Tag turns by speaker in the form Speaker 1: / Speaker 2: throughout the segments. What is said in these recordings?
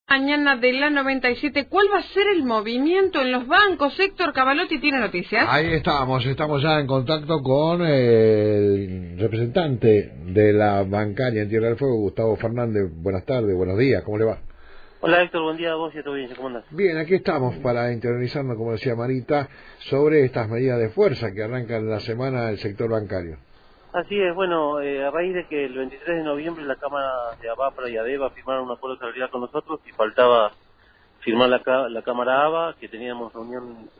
Speaker 1: Mañana de la 97, ¿cuál va a ser el movimiento en los bancos? Héctor Cavalotti tiene noticias.
Speaker 2: Ahí estamos ya en contacto con el representante de la bancaria en Tierra del Fuego, Gustavo Fernández. Buenas tardes, buenos días, ¿cómo le va?
Speaker 3: Hola Héctor, buen día a vos y a tu audiencia, ¿cómo andás?
Speaker 2: Bien, aquí estamos para interiorizarnos, como decía Marita, sobre estas medidas de fuerza que arrancan la semana del sector bancario.
Speaker 3: Así es, bueno, a raíz de que el 23 de noviembre la Cámara de ABAPRA y ADEVA firmaron un acuerdo de salarial con nosotros y faltaba firmar la Cámara ABA, que teníamos reunión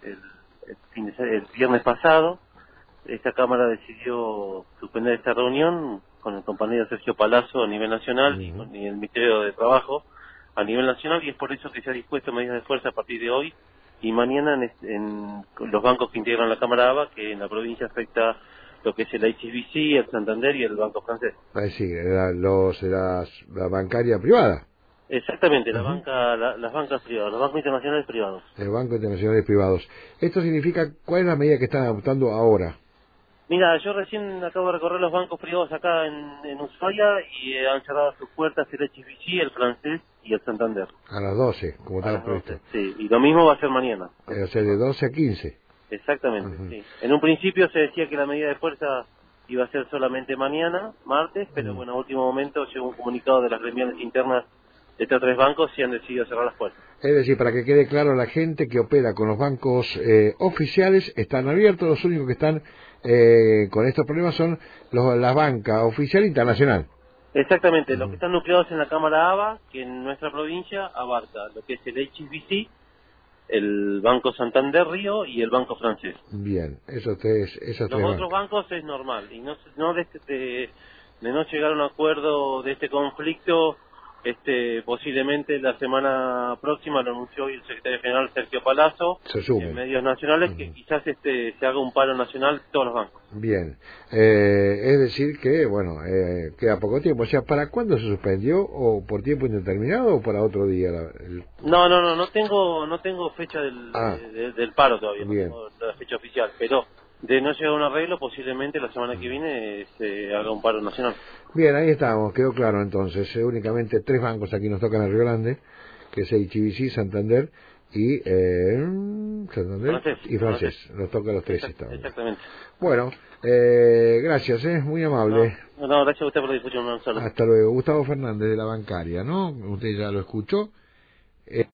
Speaker 3: el viernes pasado. Esta Cámara decidió suspender esta reunión con el compañero Sergio Palazzo a nivel nacional y con el Ministerio de Trabajo a nivel nacional, y es por eso que se ha dispuesto medidas de fuerza a partir de hoy y mañana en los bancos que integran la Cámara ABA, que en la provincia afecta lo que es el HSBC, el Santander y el Banco Francés.
Speaker 2: Es decir, la bancaria privada.
Speaker 3: Exactamente, las bancas privadas, los bancos internacionales privados.
Speaker 2: El Banco Internacional Privados. Esto significa, ¿cuál es la medida que están adoptando ahora?
Speaker 3: Mira, yo recién acabo de recorrer los bancos privados acá en Ushuaia y han cerrado sus puertas el HSBC, el Francés y el Santander.
Speaker 2: A las 12, como estaba previsto.
Speaker 3: Sí, y lo mismo va a ser mañana.
Speaker 2: O sea, de 12 a 15.
Speaker 3: Exactamente, sí. En un principio se decía que la medida de fuerza iba a ser solamente mañana, martes, pero bueno, a último momento llegó un comunicado de las reuniones internas de estos tres bancos y han decidido cerrar las puertas.
Speaker 2: Es decir, para que quede claro, la gente que opera con los bancos oficiales están abiertos, los únicos que están con estos problemas son la banca oficial internacional.
Speaker 3: Exactamente, los que están nucleados en la Cámara ABA, que en nuestra provincia abarca lo que es el HSBC, el Banco Santander Río y el Banco Francés.
Speaker 2: Bien, esos tres
Speaker 3: Los otros bancos es normal, y no de no llegar a un acuerdo de este conflicto, posiblemente la semana próxima, lo anunció hoy el secretario general Sergio Palazzo en medios nacionales, que quizás se haga un paro nacional de todos los bancos.
Speaker 2: Bien, es decir que, bueno, queda poco tiempo. O sea, ¿para cuándo se suspendió? ¿O por tiempo indeterminado o para otro día?
Speaker 3: No tengo fecha del paro todavía, no tengo la fecha oficial, pero de no llegar a un arreglo, posiblemente la semana que viene se haga un paro nacional.
Speaker 2: Bien, ahí estamos, quedó claro entonces. Únicamente tres bancos aquí nos tocan en Río Grande, que es HSBC, Santander y Francés. Nos toca a los tres.
Speaker 3: Exactamente.
Speaker 2: Bueno, gracias, muy amable.
Speaker 3: No, gracias a usted por la difusión.
Speaker 2: Hasta luego. Gustavo Fernández de la bancaria, ¿no? Usted ya lo escuchó.